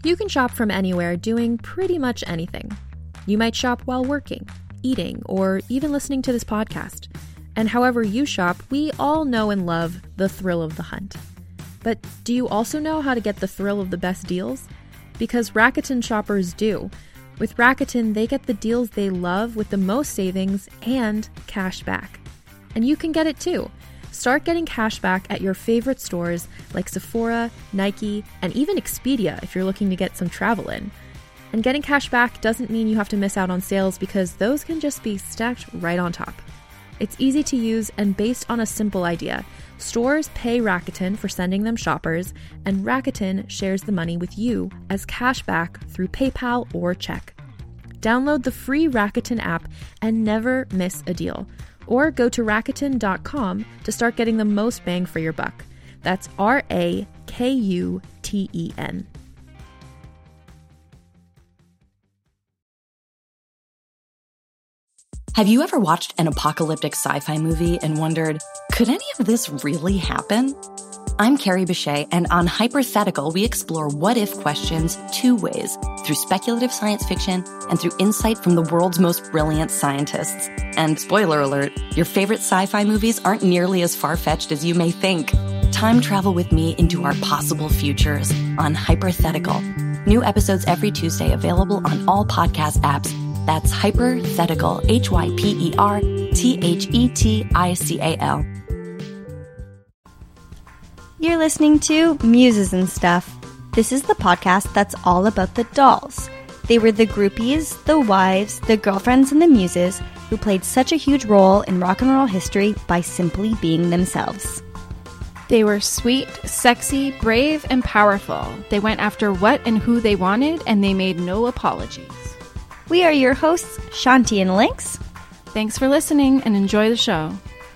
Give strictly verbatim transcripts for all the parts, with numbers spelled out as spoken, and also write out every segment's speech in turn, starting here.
You can shop from anywhere doing pretty much anything. You might shop while working, eating, or even listening to this podcast. And however you shop, we all know and love the thrill of the hunt. But do you also know how to get the thrill of the best deals? Because Rakuten shoppers do. With Rakuten, they get the deals they love with the most savings and cash back. And you can get it too. Start getting cash back at your favorite stores like Sephora, Nike, and even Expedia if you're looking to get some travel in. And getting cash back doesn't mean you have to miss out on sales because those can just be stacked right on top. It's easy to use and based on a simple idea. Stores pay Rakuten for sending them shoppers, and Rakuten shares the money with you as cash back through PayPal or check. Download the free Rakuten app and never miss a deal. Or go to Rakuten dot com to start getting the most bang for your buck. That's R A K U T E N. Have you ever watched an apocalyptic sci-fi movie and wondered, could any of this really happen? I'm Carrie Bechet, and on Hypothetical, we explore what-if questions two ways, through speculative science fiction and through insight from the world's most brilliant scientists. And spoiler alert, your favorite sci-fi movies aren't nearly as far-fetched as you may think. Time travel with me into our possible futures on Hypothetical. New episodes every Tuesday available on all podcast apps. That's Hypothetical, H Y P E R T H E T I C A L. You're listening to Muses and Stuff. This is the podcast that's all about the dolls. They were the groupies, the wives, the girlfriends, and the muses who played such a huge role in rock and roll history by simply being themselves. They were sweet, sexy, brave, and powerful. They went after what and who they wanted, and they made no apologies. We are your hosts, Shanti and Lynx. Thanks for listening and enjoy the show.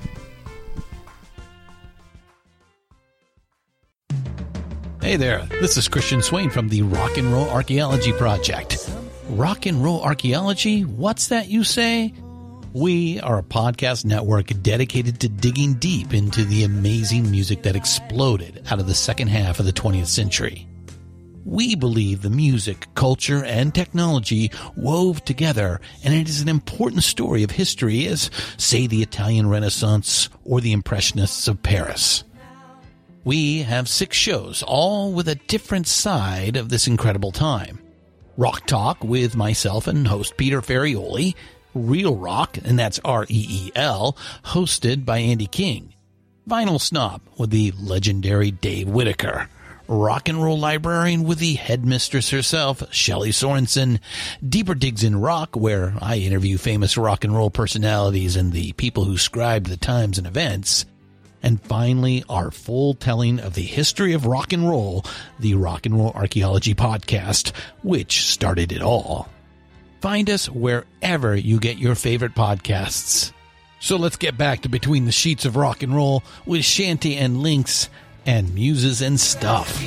Hey there, this is Christian Swain from the Rock and Roll Archaeology Project. Rock and Roll Archaeology? What's that, you say? We are a podcast network dedicated to digging deep into the amazing music that exploded out of the second half of the twentieth century. We believe the music, culture, and technology wove together, and it is an important story of history as, say, the Italian Renaissance or the Impressionists of Paris. We have six shows, all with a different side of this incredible time. Rock Talk with myself and host Peter Ferrioli. Real Rock, and that's R E E L, hosted by Andy King. Vinyl Snob with the legendary Dave Whitaker. Rock and Roll Librarian with the headmistress herself, Shelley Sorensen. Deeper Digs in Rock, where I interview famous rock and roll personalities and the people who scribed the times and events. And finally, our full telling of the history of rock and roll, the Rock and Roll Archaeology Podcast, which started it all. Find us wherever you get your favorite podcasts. So let's get back to Between the Sheets of Rock and Roll with Shanti and Lynx and Muses and Stuff.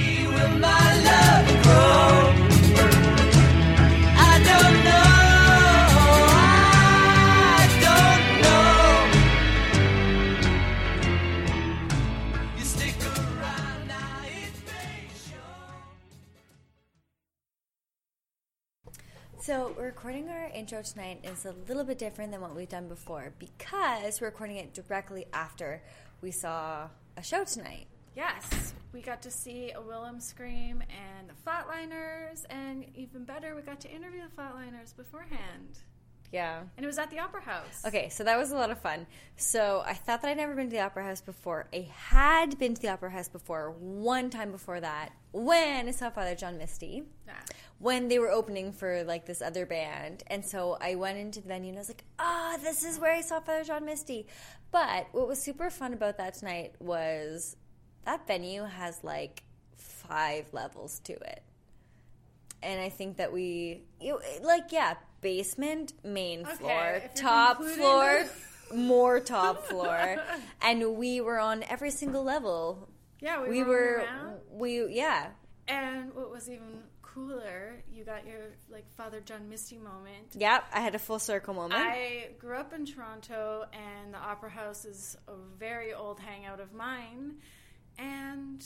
So we're recording our intro tonight is a little bit different than what we've done before because we're recording it directly after we saw a show tonight. Yes, we got to see a Willem Scream and the Flatliners, and even better, we got to interview the Flatliners beforehand. Yeah. And it was at the Opera House. Okay, so that was a lot of fun. So I thought that I'd never been to the Opera House before. I had been to the Opera House before, one time before that, when I saw Father John Misty. Nah. When they were opening for, like, this other band. And so I went into the venue and I was like, ah, oh, this is where I saw Father John Misty. But what was super fun about that tonight was that venue has, like, five levels to it. And I think that we, you, like, yeah, basement, main okay, floor, top floor, more top floor. And we were on every single level. Yeah, we, we were, were around. we yeah. And what was even cooler, you got your, like, Father John Misty moment. Yep, I had a full circle moment. I grew up in Toronto, and the Opera House is a very old hangout of mine. And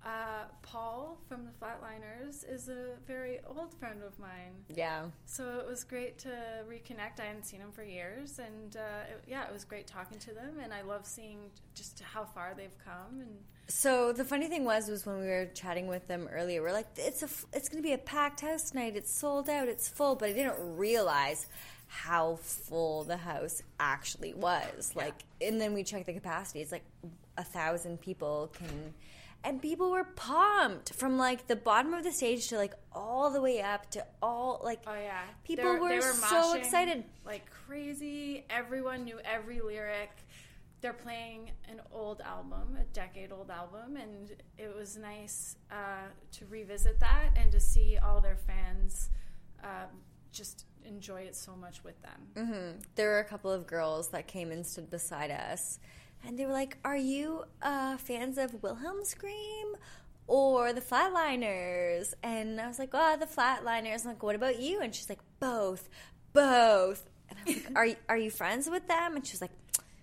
Uh, Paul from the Flatliners is a very old friend of mine. Yeah. So it was great to reconnect. I hadn't seen him for years, and uh, it, yeah, it was great talking to them. And I love seeing just how far they've come. And so the funny thing was, was when we were chatting with them earlier, we're like, it's a, it's going to be a packed house tonight. It's sold out. It's full. But I didn't realize how full the house actually was. Yeah. Like, and then we checked the capacity. It's like a thousand people can. And people were pumped from, like, the bottom of the stage to, like, all the way up to all, like... Oh, yeah. People were, were, they were so excited. Like crazy. Everyone knew every lyric. They're playing an old album, a decade-old album, and it was nice uh, to revisit that and to see all their fans uh, just enjoy it so much with them. Mm-hmm. There were a couple of girls that came and stood beside us. And they were like, are you uh, fans of Wilhelm Scream or the Flatliners? And I was like, oh, the Flatliners. I'm like, what about you? And she's like, both, both. And I was like, are, are you friends with them? And she was like,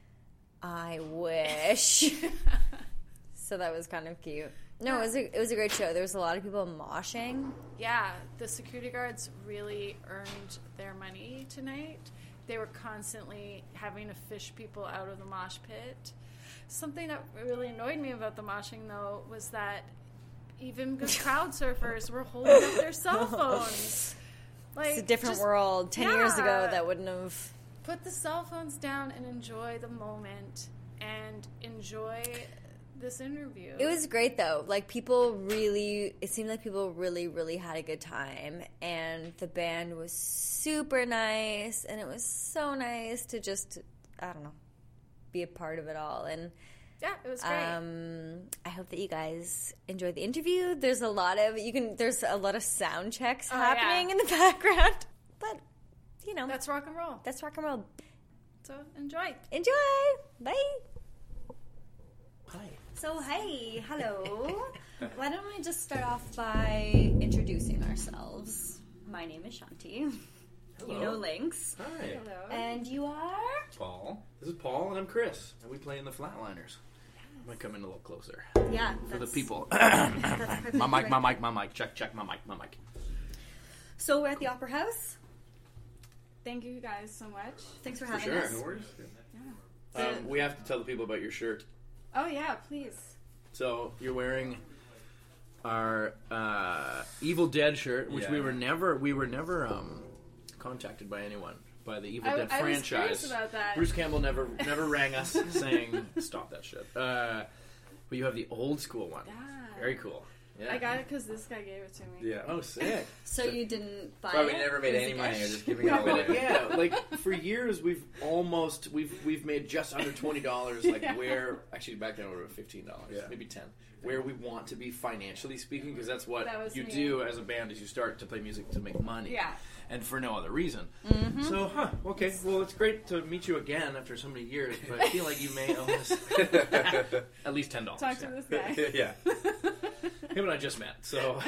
I wish. So that was kind of cute. No, it was a, it was a great show. There was a lot of people moshing. Yeah, the security guards really earned their money tonight. They were constantly having to fish people out of the mosh pit. Something that really annoyed me about the moshing, though, was that even good crowd surfers were holding up their cell phones. Like, it's a different just, world. Ten yeah, years ago, that wouldn't have... Put the cell phones down and enjoy the moment and enjoy this interview. It was great, though. Like, people really... It seemed like people really, really had a good time. And the band was super nice. And it was so nice to just, I don't know, be a part of it all. And yeah, it was great. Um, I hope that you guys enjoyed the interview. There's a lot of... You can. There's a lot of sound checks oh, happening yeah. in the background. But, you know. That's rock and roll. That's rock and roll. So, enjoy. Enjoy. Bye. Hi. So, hey, hello. Why don't we just start off by introducing ourselves? My name is Shanti. Hello. You know Lynx. Hi. Hello. And you are? Paul. This is Paul, and I'm Chris. And we play in the Flatliners. I might come in a little closer. Yeah. For the people. That's my mic, right. my mic, my mic. Check, check, my mic, my mic. So, we're at the Opera House. Thank you guys so much. Thanks for For having sure. us. No worries. Yeah. Um, we have to tell the people about your shirt. Oh, yeah, please. So, you're wearing our uh, Evil Dead shirt, which Yeah. we were never, we were never um, contacted by anyone. By the Evil I- Dead I was franchise. curious about that. Bruce Campbell never never rang us saying stop that shit. Uh, but you have the old school one. Yeah. Very cool. Yeah. I got it because this guy gave it to me. Yeah. Oh, sick. So, you didn't buy Well, it? we never made It was any a money. gift? We're just giving it away. But yeah, like for years we've almost we've we've made just under twenty dollars. Like Yeah. where actually back then we were fifteen dollars, Yeah. maybe ten. Where we want to be financially speaking, because that's what That was you me. do as a band is you start to play music to make money. Yeah. And for no other reason. Mm-hmm. So, huh, okay. Well, it's great to meet you again after so many years, but I feel like you may owe us at least ten dollars. Talk to this guy. yeah. Him and I just met, so.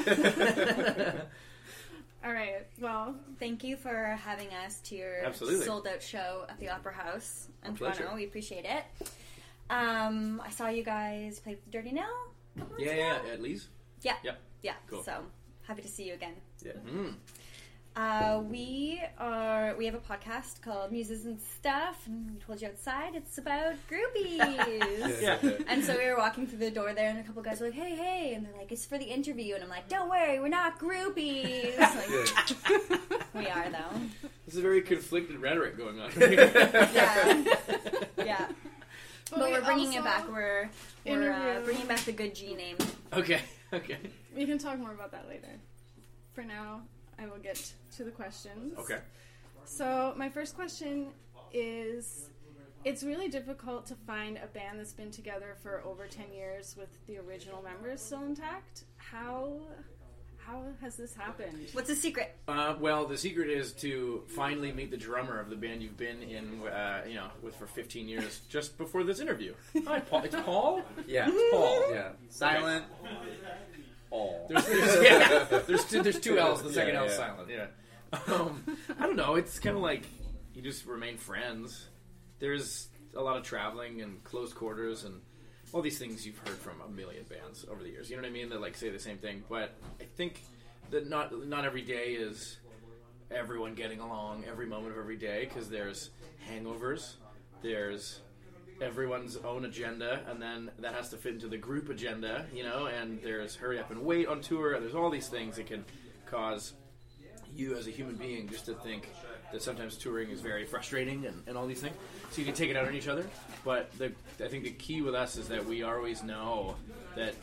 All right. Well, Thank you for having us to your Absolutely. sold-out show at the Opera House in A pleasure. Toronto. We appreciate it. Um, I saw you guys play with the Dirty Nail. a couple yeah, months yeah, ago. at least. Yeah. Yeah. Yeah. Cool. So happy to see you again. Yeah. Mm. Uh, we are. We have a podcast called Muses and Stuff. And we told you outside. It's about groupies. Yeah. And so we were walking through the door there, and a couple guys were like, "Hey, hey!" And they're like, "It's for the interview." And I'm like, "Don't worry, we're not groupies." Like, we are though. This is very conflicted rhetoric going on. Yeah. Yeah. But But we we're bringing also it back. We're we're uh, interview- bringing back the good G name. Okay, okay. we can talk more about that later. For now, I will get to the questions. Okay. So my first question is, it's really difficult to find a band that's been together for over ten years with the original members still intact. How how has this happened? What's the secret? Uh, well, the secret is to finally meet the drummer of the band you've been in, uh, you know, with for fifteen years, just before this interview. Hi, Paul. It's Paul? Yeah. Paul. Yeah. Silent. All. There's, there's, yeah, there's, two, there's two L's. The second Yeah, L is yeah. silent. Yeah. Um, I don't know. It's kind of like you just remain friends. There's a lot of traveling and close quarters, and all these things you've heard from a million bands over the years. You know what I mean? That like say the same thing, but I think that not not every day is everyone getting along every moment of every day, because there's hangovers, there's everyone's own agenda, and then that has to fit into the group agenda, you know, and there's hurry up and wait on tour, and there's all these things that can cause you as a human being just to think that sometimes touring is very frustrating and, and all these things. So you can take it out on each other. But the, I think the key with us is that we always know that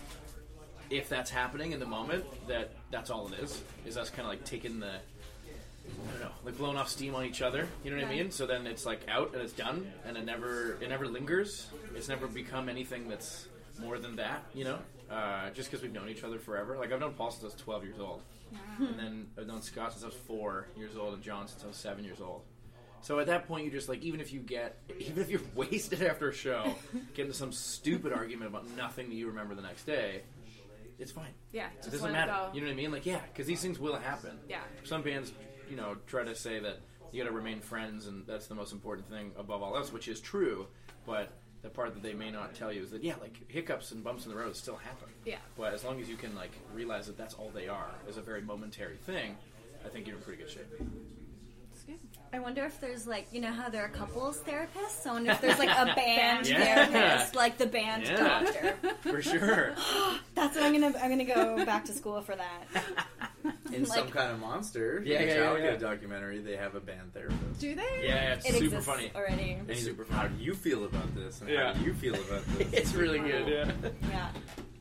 if that's happening in the moment, that that's all it is. Is us kind of like taking the, I don't know, like blowing off steam on each other. You know what I mean? So then it's like out and it's done, and it never it never lingers. It's never become anything that's more than that, you know? Uh, just because we've known each other forever. Like I've known Paul since I was twelve years old. And then I've known Scott since I was four years old, and John since I was seven years old. So at that point, you just like, even if you get, even if you're wasted after a show, get into some stupid argument about nothing that you remember the next day, it's fine. Yeah, It just doesn't let matter. it go. You know what I mean? Like, yeah, because these things will happen. Yeah. Some bands, you know, try to say that you got to remain friends, and that's the most important thing above all else, which is true. But the part that they may not tell you is that, yeah, like hiccups and bumps in the road still happen. Yeah. But as long as you can like realize that that's all they are, is a very momentary thing, I think you're in pretty good shape. It's good. I wonder if there's like, you know how there are couples therapists? I wonder if there's like a band Yeah. therapist, like the band Yeah. doctor. For sure. That's what I'm gonna. I'm gonna go back to school for that. In Like- Some Kind of Monster, Yeah, the yeah, yeah, Metallica yeah. documentary, they have a band therapist. Do they? Yeah, it's It super exists funny. already. And he's Super like, how do you feel about this? And Yeah. how do you feel about this? It's really good, yeah. Yeah.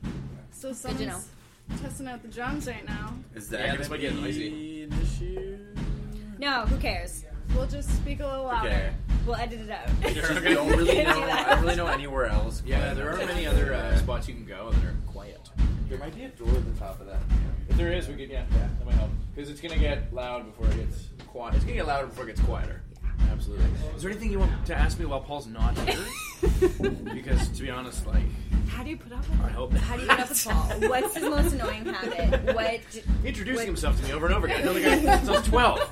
So to someone's know. testing out the drums right now. Is that Yeah, gonna this might get be noisy. an issue? No, who cares? We'll just speak a little louder. Okay. We'll edit it out. I don't really Can't know. do I that. don't really know anywhere else. Yeah, there aren't many other uh, spots you can go that are quiet. There might be a door at the top of that. If there is, we could, yeah, yeah, that might help. Because it's going to get loud before it gets quiet. It's going to get louder before it gets quieter. Absolutely. Is there anything you want to ask me while Paul's not here? Because, to be honest, like, How do you put up with I it? hope not. How do you get up with Paul? What's his most annoying habit? What? Introducing what- himself to me over and over again. I know the guy since I was twelve.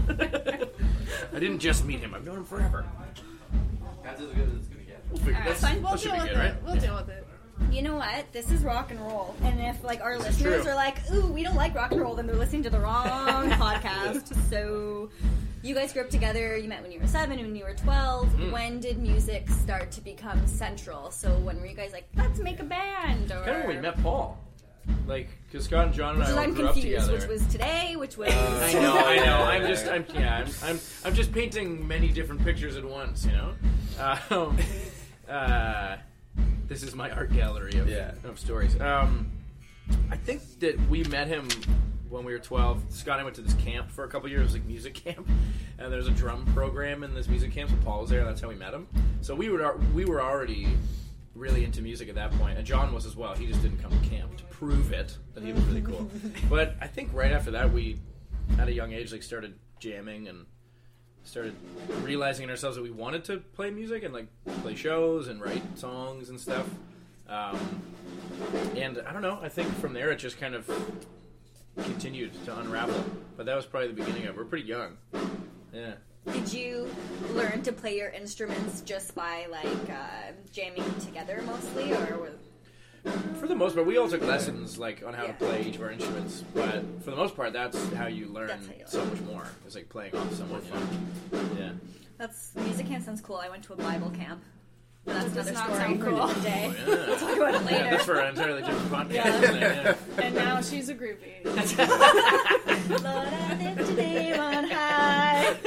I didn't just meet him. I've known him forever. That's as good as it's gonna get. We'll figure Alright, that's, fine. We'll that should deal be with good, it. right? We'll deal with it. You know what? This is rock and roll. And if like our This is listeners true. are like, "Ooh, we don't like rock and roll," then they're listening to the wrong podcast. So, you guys grew up together. You met when you were seven, when you were twelve. Mm-hmm. When did music start to become central? So, when were you guys like, "Let's make a band"? Or Kind of when we met Paul. Like, because Scott and John and I Because all I'm grew confused. up together. Which was today? Which was? I know, I know. I'm just, I'm, yeah, I'm, I'm, I'm just painting many different pictures at once. You know, um, uh, this is my art gallery of, Yeah. of stories. Um, I think that we met him when we were twelve. Scott and I went to this camp for a couple years, like music camp, and there's a drum program in this music camp. So Paul was there. That's how we met him. So we were, we were already really into music at that point, and John was as well. He just didn't come to camp to prove it that he was really cool. But I think right after that, we, at a young age, like started jamming and started realizing in ourselves that we wanted to play music and like play shows and write songs and stuff. Um, and I don't know. I think from there it just kind of continued to unravel. But that was probably the beginning of it. We're pretty young. Yeah. Did you learn to play your instruments just by like uh, jamming together mostly, or was? For the most part, we all took lessons like on how Yeah. to play each of our instruments. But for the most part, that's how you learn That's how you learn. so much more. It's like playing off someone. You know? Yeah. That's music camp sounds cool. I went to a Bible camp. But that's That does another not story sound for cool. another day. Oh, yeah. We'll talk about it later. Yeah, that's for an entirely different podcast. isn't it? Yeah. And now she's a groupie. Lord, I lift today on high.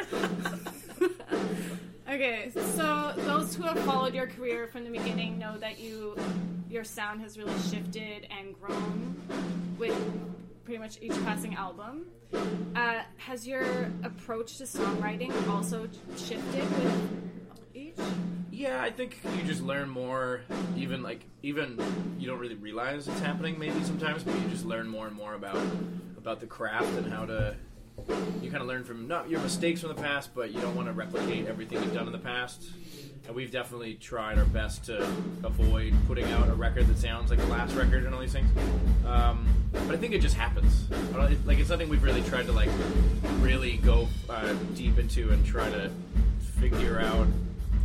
Okay, so those who have followed your career from the beginning know that you, your sound has really shifted and grown with pretty much each passing album. Uh, has your approach to songwriting also shifted with each? Yeah, I think you just learn more. Even like, even you don't really realize it's happening. Maybe sometimes, but you just learn more and more about about the craft and how to. You kind of learn from not your mistakes from the past, but you don't want to replicate everything you've done in the past. And we've definitely tried our best to avoid putting out a record that sounds like the last record and all these things. Um, but I think it just happens. I don't, it, like it's nothing we've really tried to like really go uh, deep into and try to figure out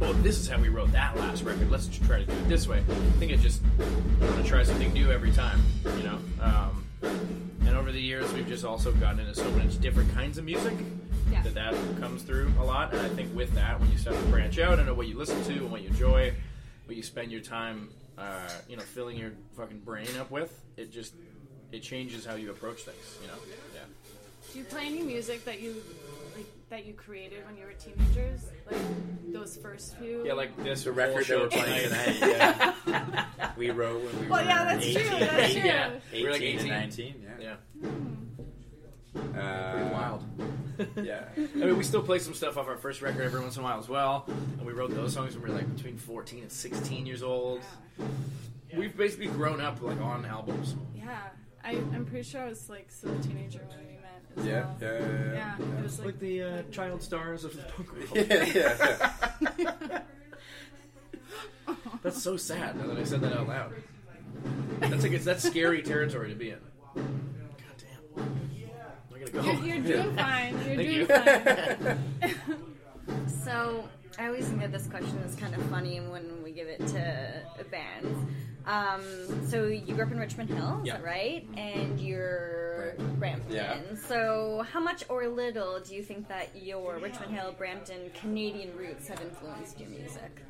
oh, this is how we wrote that last record. Let's just try to do it this way. I think it just I want to try something new every time, you know. Um, and over the years, we've just also gotten into so many different kinds of music. Yeah. That that comes through a lot, and I think with that, when you start to branch out and know what you listen to and what you enjoy, what you spend your time, uh, you know, filling your fucking brain up with, it just it changes how you approach things, you know. Yeah. Do you play any music that you like that you created when you were teenagers? Like those first few? Yeah, like this The record that show we're playing tonight, yeah. We wrote when we Well, were yeah, that's true, eighteen. that's true. Yeah. eighteen, We're like and eighteen. nineteen, yeah. Yeah. Uh, Pretty wild. Yeah. I mean, we still play some stuff off our first record every once in a while as well, and we wrote those songs when we were like between fourteen and sixteen years old. We've basically grown up like on albums. Yeah. I, I'm pretty sure I was like still a teenager when we met as Yeah, well. yeah, yeah, Yeah, yeah. it was like, Like the uh, child stars of the punk world. Yeah, yeah, yeah. That's so sad now that I said that out loud. That's like it's that's scary territory to be in. God damn. I gotta go. you're, you're doing fine. You're Thank doing you. fine. So I always think that this question is kind of funny when we give it to bands. Um, so you grew up in Richmond Hill, is Yeah. that right? And you're Brampton. Yeah. So how much or little do you think that your Richmond Hill, Brampton, Canadian roots have influenced your music?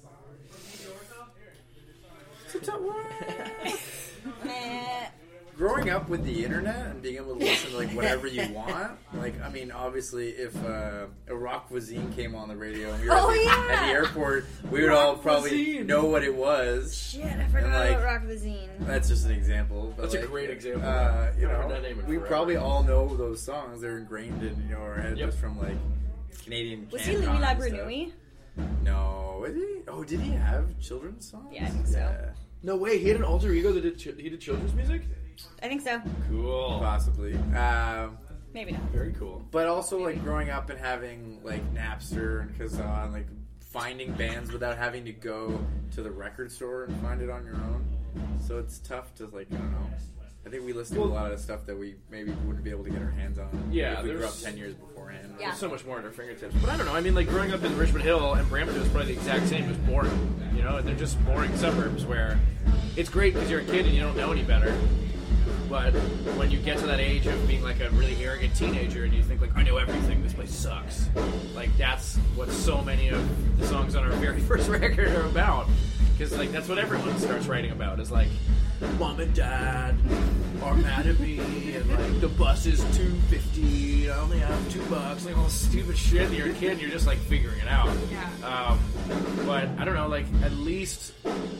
Eh, Growing up with the internet and being able to listen to like whatever you want, like I mean, obviously, if uh, a rock cuisine came on the radio and we were Oh, at, the, yeah. at the airport, we would all Rock probably cuisine. know what it was. shit, I forgot And, like, about Rock Cuisine. That's just an example. But That's a like, great example. Uh, you I've heard know, that name in we forever. probably all know those songs. They're ingrained in you know our head Yep. just from like Canadian. Was Can he Louis Con and stuff. Labrenouille? No, is he? Oh, did he have children's songs? Yeah, I think so. Yeah, No way, he had an alter ego that did ch- he did children's music? I think so. Cool. possibly. Um, Maybe not. Very cool. But also, like, growing up and having, like, Napster and Kazaa, like, finding bands without having to go to the record store and find it on your own. So it's tough to, like, I don't know. I think we listen to a lot of stuff that we maybe wouldn't be able to get our hands on Yeah, if we grew up there's- ten years beforehand. Yeah. There's so much more at our fingertips. But I don't know. I mean, like, growing up in Richmond Hill and Brampton was probably the exact same. It was boring. You know, they're just boring suburbs where it's great because you're a kid and you don't know any better. But when you get to that age of being like a really arrogant teenager and you think like, I know everything, this place sucks. Like that's what so many of the songs on our very first record are about. Because like that's what everyone starts writing about is like, mom and dad are mad at me and like the bus is two fifty, I only have two bucks, like all this stupid shit. And you're a kid and you're just like figuring it out. Yeah. Um, but I don't know, like at least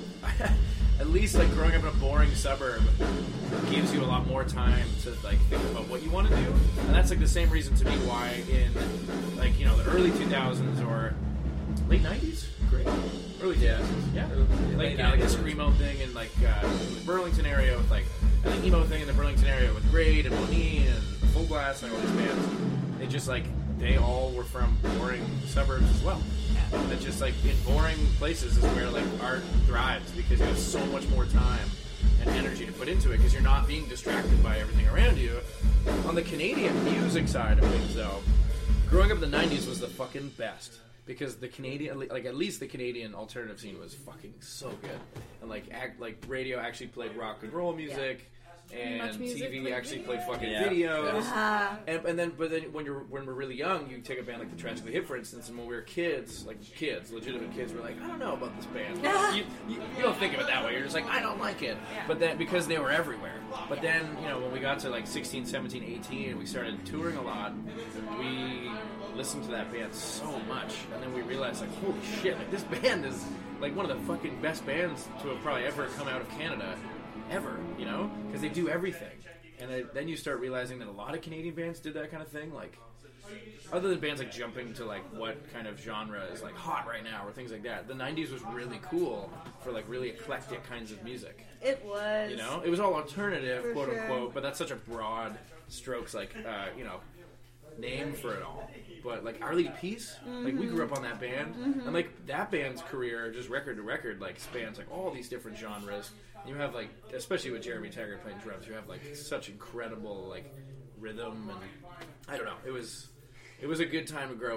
at least like growing up in a boring suburb gives you a lot more time to like think about what you want to do, and that's like the same reason to me why in like you know the early two thousands or late nineties, great, early two thousands, yeah, like you know like the screamo thing in like uh, the Burlington area with like and the emo thing in the Burlington area with Grade and Monique and Full Glass and all these bands. They just like they all were from boring suburbs as well. That just like in boring places is where like art thrives because you have so much more time and energy to put into it because you're not being distracted by everything around you. On the Canadian music side of things, though, growing up in the nineties was the fucking best because the Canadian, like at least the Canadian alternative scene was fucking so good, and like act, like radio actually played rock and roll music. And Much music T V played actually video. played fucking Yeah. videos, Uh, and, and then but then when you're when we're really young, you take a band like the Tragically Hip, for instance, and when we were kids, like kids, legitimate kids, we're like, I don't know about this band. you, you, you don't think of it that way. You're just like, I don't like it. But then because they were everywhere. But then you know when we got to like sixteen, seventeen, eighteen, and we started touring a lot, we listened to that band so much, and then we realized like, holy shit, like this band is like one of the fucking best bands to have probably ever come out of Canada. Ever, you know, because they do everything, and then- then you start realizing that a lot of Canadian bands did that kind of thing. Like, other than bands like jumping to like what kind of genre is like hot right now or things like that, the nineties was really cool for like really eclectic kinds of music. it was. You know, it was all alternative, For quote sure. unquote, but that's such a broad strokes like uh, you know name for it all. But like Our Lady Peace, like we grew up on that band, and like that band's career, just record to record, like spans like all these different genres. You have like, especially with Jeremy Taggart playing drums, you have like such incredible like rhythm, and I don't know. It was it was a good time to grow up.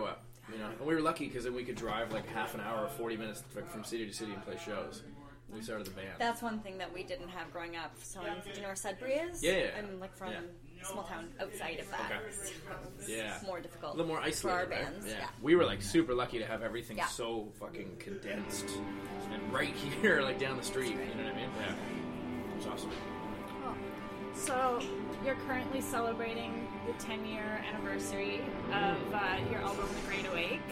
You know, and we were lucky because then we could drive like half an hour or forty minutes from city to city and play shows. We started the band. That's one thing that we didn't have growing up. So, do you know where Sudbury is? Yeah, yeah, yeah. I'm like from Yeah. a small town outside of that. Okay. So it's Yeah. more difficult. A little more isolated, for our right? bands. Yeah. Yeah. We were like super lucky to have everything Yeah. so fucking condensed and right here, like down the street. You know what I mean? Yeah. It was awesome. Cool. So you're currently celebrating the ten-year anniversary of uh, your album, The Great Awake,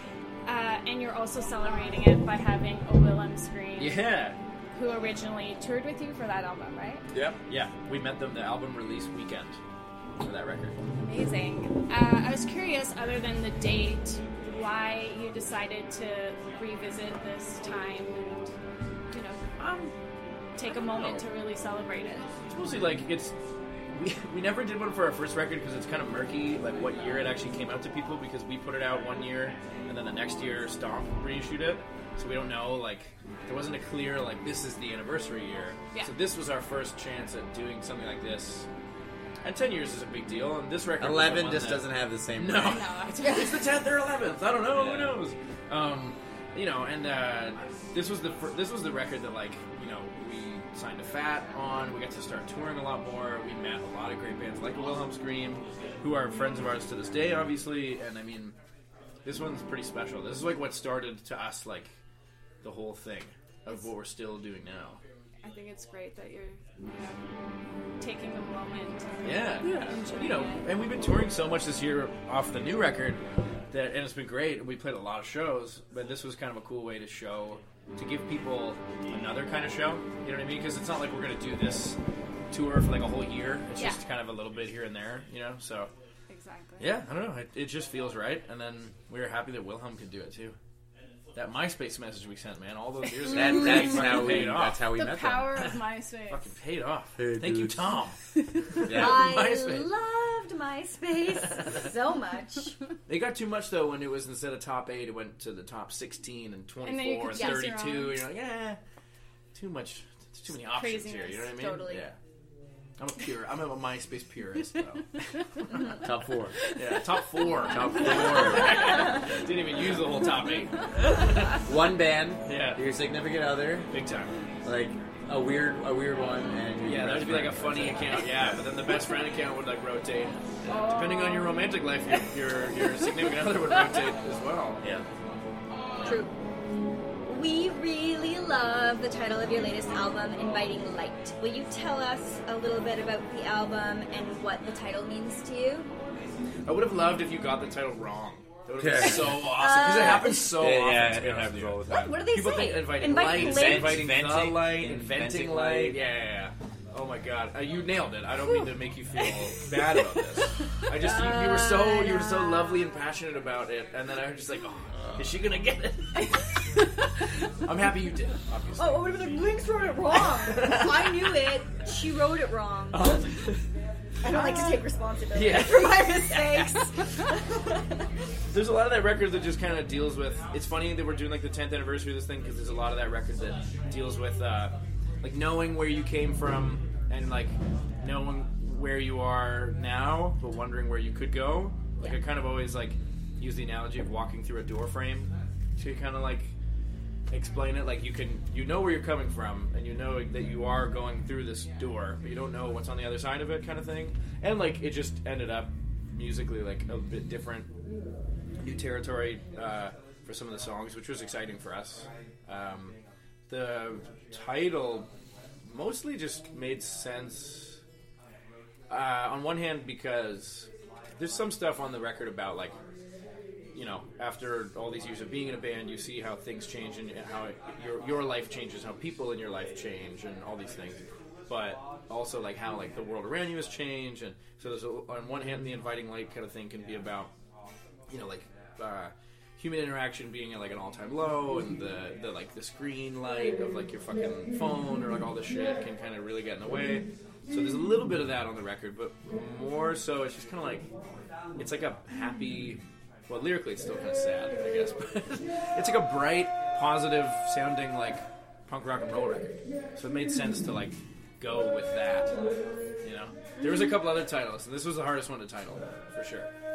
uh, and you're also celebrating it by having a Wilhelm Scream, Yeah. who originally toured with you for that album, right? Yep. Yeah. We met them the album release weekend for that record. Amazing. Uh, I was curious, other than the date, why you decided to revisit this time and, you know, um, take a moment to really celebrate it. It's mostly like it's we, we never did one for our first record because it's kind of murky, like what year it actually came out to people, because we put it out one year and then the next year Stomp reissued it, so we don't know, like there wasn't a clear like this is the anniversary year. Yeah. So this was our first chance at doing something like this, and ten years is a big deal, and this record was the Eleven one just that- doesn't have the same. no, ring. No, it's, it's the tenth or eleventh. I don't know. Yeah. Who knows? Um, you know, and uh, this was the fir- this was the record that, like, you know, we signed to Fat on. We got to start touring a lot more. We met a lot of great bands like Wilhelm Scream, who are friends of ours to this day, obviously. And I mean, this one's pretty special. This is like what started to us, like, the whole thing of what we're still doing now. I think it's great that you're, you know, taking a moment. Yeah, yeah. Enjoying You know, it. and we've been touring so much this year off the new record that, and it's been great. We played a lot of shows, but this was kind of a cool way to show, to give people another kind of show. You know what I mean? Because it's not like we're going to do this tour for like a whole year. It's Yeah. just kind of a little bit here and there, you know? So, Exactly. yeah, I don't know. It, it just feels right. And then we were happy that Wilhelm could do it too. That MySpace message we sent, man, all those years ago. That, really that's fucking how we. paid off. That's how we The met power of MySpace. Fucking paid off. Hey, Thank you, dudes. Tom. them. Yeah. I MySpace. loved MySpace so much. It got too much though when it was, instead of top eight, it went to the top sixteen and And then you twenty-four could and, choose your thirty-two. own. You're like, yeah, too much, too many options here. You know what I mean? Totally. Yeah. I'm a pure. I'm a MySpace purist though. Top four. Yeah, top four. Top four. Didn't even use the whole top eight. One band. Yeah. Your significant other. Big time. Like a weird, a weird one, and your Yeah, that best would be like a friend. funny account. Yeah, but then the best friend account would like rotate. Yeah, depending on your romantic life, your your, your significant other would rotate as well. Yeah. True. We really love the title of your latest album, Inviting Light. Will you tell us a little bit about the album and what the title means to you? I would have loved if you got the title wrong. That would have been Yeah. so awesome because it happens so Yeah, often. yeah, to be it honest happens with you. all the time. What do they People say? think inviting Inviting light, light? inviting the Inventing- light, inventing inventing light. light. Yeah, yeah, yeah. Oh my god, uh, you nailed it. I don't mean to make you feel bad about this. I just you, you were so you were so lovely and passionate about it, and then I was just like, oh, is she gonna get it? I'm happy you did. Obviously. Oh, I would have been like, Lynx wrote it wrong. I knew it. She wrote it wrong. I don't like to take responsibility Yeah. for my mistakes. There's a lot of that record that just kind of deals with. It's funny that we're doing like the tenth anniversary of this thing because there's a lot of that record that deals with uh, like knowing where you came from and like knowing where you are now, but wondering where you could go. Like I kind of always like use the analogy of walking through a door frame to kind of like explain it. Like you can, you know where you're coming from, and you know that you are going through this door, but you don't know what's on the other side of it, kind of thing. And like it just ended up musically like a bit different, new territory uh, for some of the songs, which was exciting for us. Um, the title mostly just made sense uh, on one hand because there's some stuff on the record about like, you know, after all these years of being in a band, you see how things change and how it, your your life changes, how people in your life change, and all these things. But also like how like the world around you has changed, and so there's a, on one hand the inviting light kind of thing can be about, you know, like uh, human interaction being at like an all-time low, and the, the like the screen light of like your fucking phone or like all this shit can kind of really get in the way. So there's a little bit of that on the record, but more so it's just kind of like it's like a happy. Well, lyrically, it's still kind of sad, I guess. But it's like a bright, positive sounding, like, punk rock and roll record. So it made sense to, like, go with that, you know? There was a couple other titles, and this was the hardest one to title, for sure.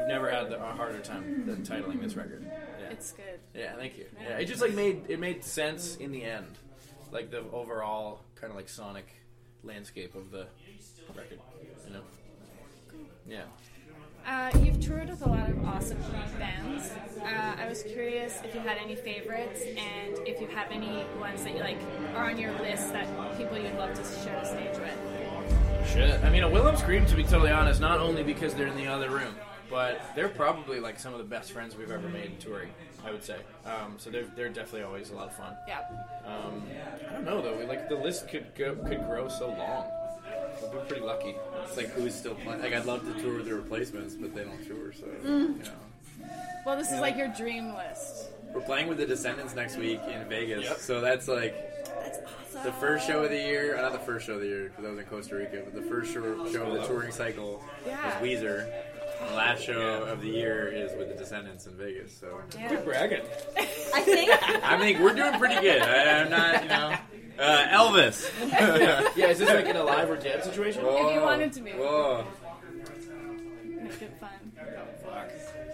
We've never had the, a harder time than titling this record. Yeah. It's good. Yeah, thank you. Yeah, it just like made it made sense in the end, like the overall kind of like sonic landscape of the record. You know. Yeah. Uh, you've toured with a lot of awesome bands. Uh, I was curious if you had any favorites and if you have any ones that you like are on your list that people you'd love to share the stage with. Shit. I mean, a Wilhelm Scream, to be totally honest, not only because they're in the other room, but they're probably like some of the best friends we've ever made touring, I would say. Um, so they're they're definitely always a lot of fun. Yeah. Um, I don't know though. Like the list could go, could grow so long. We've been pretty lucky. It's like who's still playing? Like I'd love to tour with the Replacements, but they don't tour, so Mm. you know. Well, this is like your dream list. We're playing with the Descendants next week in Vegas, Yep. so that's like That's awesome. the first show of the year. Uh, not the first show of the year because I was in Costa Rica, but the first show, show of the touring cycle Yeah. was Weezer. The last show of the year is with the Descendants in Vegas. So Yeah. Good bragging. I think I think we're doing pretty good. I, I'm not, you know, uh, Elvis. Yeah, is this like an alive or dead situation? Whoa. If you wanted to be. Whoa. Make it fun. Fuck.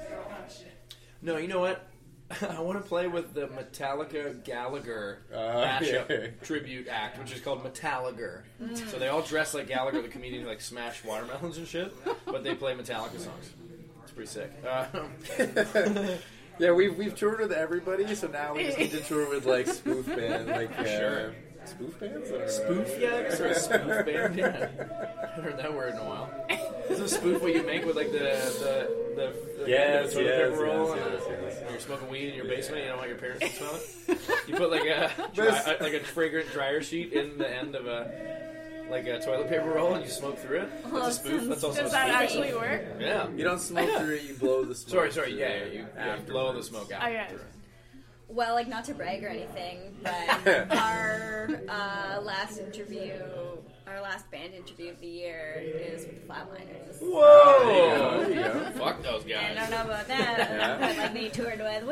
No, you know what? I want to play with the Metallica Gallagher Uh, mashup yeah. tribute act, which is called Metalliger. So they all dress like Gallagher, the comedian, who, like smash watermelons and shit, but they play Metallica songs. It's pretty sick. Uh, Yeah, we've we've toured with everybody, so now we just need to tour with like spoof band, like uh, Sure. spoof bands. I don't know. spoof, yeah, I guess, or a spoof band. Yeah, I haven't heard that word in a while. Is a spoof what you make with like the the the, the Yes, the toilet yes, paper roll? yes, and yes, yes. You're smoking weed in your basement. You don't want your parents to smell it. You put like a dry, like a fragrant dryer sheet in the end of a like a toilet paper roll, and you smoke through it. That's a spoof. That's also Does a that spoof. actually work? Yeah. You don't smoke Yeah. through it; you blow the smoke. Sorry, sorry. through Yeah, it yeah, you, yeah, afterwards. blow the smoke out. Okay. well, like not to brag or anything, but our uh, last interview, our last band interview of the year is with the Flatliners. Whoa! There you go. There you go. Fuck those I guys. don't know about that, Yeah. but like they toured with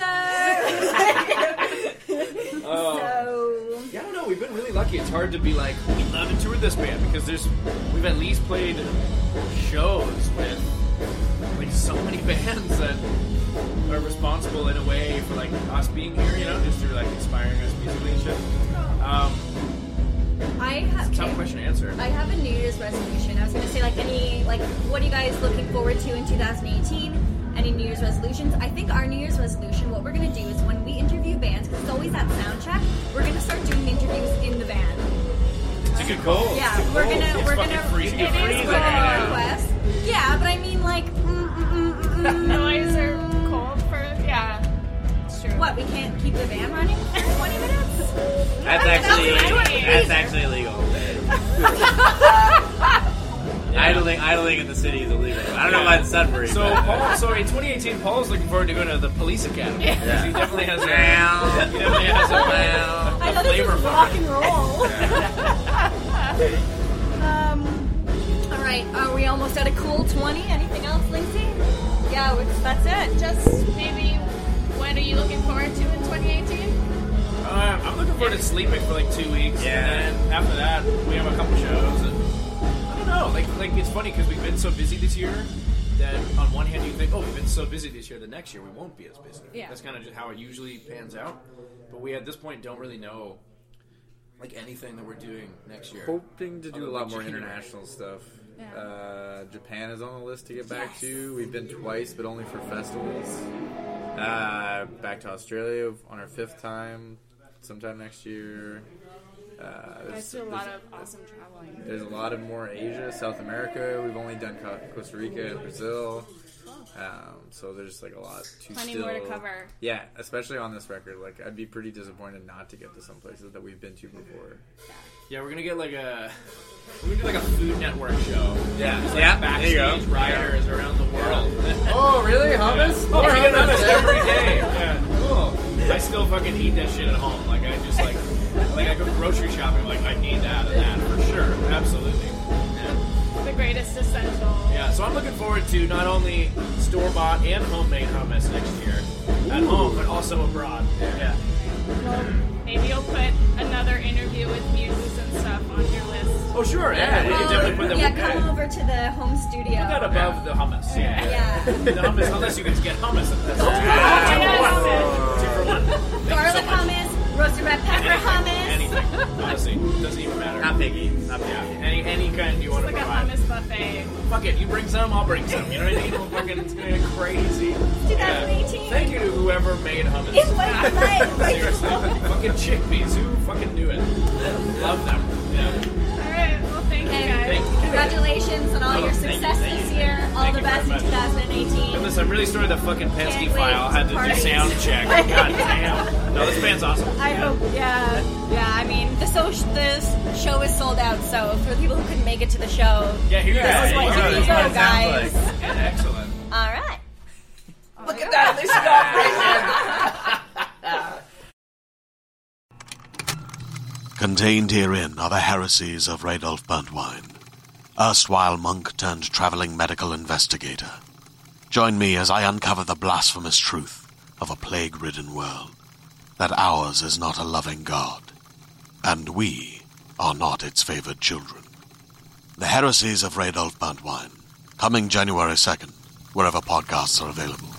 Weezer. Oh. So Yeah, I don't know. We've been really lucky. It's hard to be like, we love to tour with this band because there's we've at least played shows with like so many bands that are responsible in a way for like us being here, you know, just through like inspiring us musically and shit. Um, I have tough question to answer. I have a New Year's resolution. I was gonna say like any like what are you guys looking forward to in two thousand eighteen? Any New Year's resolutions? I think our New Year's resolution, what we're gonna do is when we interview bands, because it's always that sound check, we're gonna start doing interviews in the band. It's a good goal. Yeah, It's a we're goal. gonna It's we're fucking gonna freezing. it It's is freezing. for our request. Yeah, but I mean like mm, mm, mm, mm, mm. Noise or cold for yeah. It's true. What, we can't keep the van running for twenty minutes? That's That's actually actually that's actually illegal. Idling idling in the city is illegal. I don't know about Sudbury. So, but, Paul, so in twenty eighteen, Paul's looking forward to going to the police academy. Because he definitely has a, Meow. he definitely has a, Meow. I a know this flavor is for rock it. and roll. um, all right, are we almost at a cool twenty? Anything else, Lindsay? Yeah, it's, that's it. Just maybe what are you looking forward to in twenty eighteen? Uh, I'm looking forward to sleeping for like two weeks. Yeah. And then after that, we have a couple shows. And I don't know. Like, like it's funny because we've been so busy this year that on one hand you think, oh, we've been so busy this year that next year we won't be as busy. Yeah. That's kind of just how it usually pans out. But we at this point don't really know like anything that we're doing next year. hoping to do Other a lot than more January. international stuff. Yeah. Uh, Japan is on the list to get back to. We've been twice, but only for festivals. Uh, back to Australia on our fifth time, sometime next year. Uh, I there's, do a lot there's- of awesome traveling. there's a lot of more Asia, South America. We've only done Co- Costa Rica and Brazil. Um, so there's like a lot to Plenty still... more to cover. Yeah, especially on this record. Like, I'd be pretty disappointed not to get to some places that we've been to before. Yeah, we're gonna get like a we're gonna do like a Food Network show. Yeah, Just like yeah, there backstage you go. riders around the world. Oh, really? Hummus? Oh, we're getting hummus every day. Yeah, cool. I still fucking eat that shit at home. Like I just like like I go grocery shopping. Like I need that and that for sure. Absolutely. Yeah. The greatest essential. Yeah. So I'm looking forward to not only store bought and homemade hummus next year at home, but also abroad. Yeah. Well, maybe you'll put another interview with Muses and stuff on your list. Oh, sure, yeah, we can definitely put that. Yeah, come over to the home studio. Put that above the hummus. Yeah. Yeah. The hummus, unless you can get hummus in this. Oh, Two for one. Thank you Garlic so much. hummus, roasted red pepper hummus. Anything. Honestly, doesn't even matter. Not picky. Not picky. Yeah. Any any kind you want It's to like a provide. hummus buffet. Fuck it, you bring some, I'll bring some. You know what I mean? We'll fucking, it's gonna get crazy. twenty eighteen. Yeah. Thank you to whoever made hummus. It was like- Seriously, fucking chickpeas. Who fucking knew it? Love them. Yeah. All right. Well, thank you And guys. Thank you. congratulations on all Oh, your thank you, success thank you, this thank year. you. All Thank the you best very in much. twenty eighteen. Listen, I'm really sorry the fucking Penske Can't wait file had to to do party. sound check. God damn. No, this band's awesome. I hope, yeah, yeah. I mean, the, so, the show is sold out, so for the people who couldn't make it to the show, Yeah, here you this go. is what Yeah, here you that's go, what it sounds guys. like. Yeah, excellent. All right. Look at that. They stop right Contained herein are the heresies of Radolf Burntwine, erstwhile monk turned traveling medical investigator. Join me as I uncover the blasphemous truth of a plague-ridden world, that ours is not a loving God, and we are not its favored children. The Heresies of Radolf Burntwine, coming January second, wherever podcasts are available.